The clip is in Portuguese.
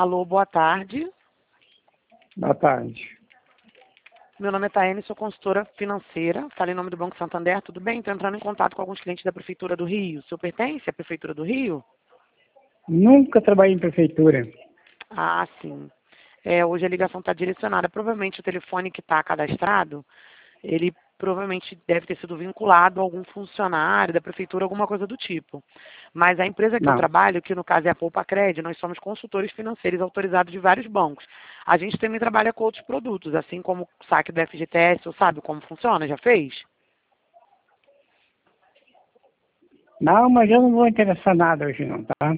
Alô, boa tarde. Boa tarde. Meu nome é Taiane, sou consultora financeira. Falo em nome do Banco Santander, tudo bem? Estou entrando em contato com alguns clientes da Prefeitura do Rio. O senhor pertence à Prefeitura do Rio? Nunca trabalhei em prefeitura. Ah, sim. Hoje a ligação está direcionada. Provavelmente o telefone que está cadastrado, ele provavelmente deve ter sido vinculado a algum funcionário da Prefeitura, alguma coisa do tipo. Mas a empresa que eu Não. trabalho, que no caso é a Poupacred, nós somos consultores financeiros autorizados de vários bancos. A gente também trabalha com outros produtos, assim como o saque do FGTS, você sabe como funciona? Já fez? Não, mas eu não vou interessar nada hoje não, tá?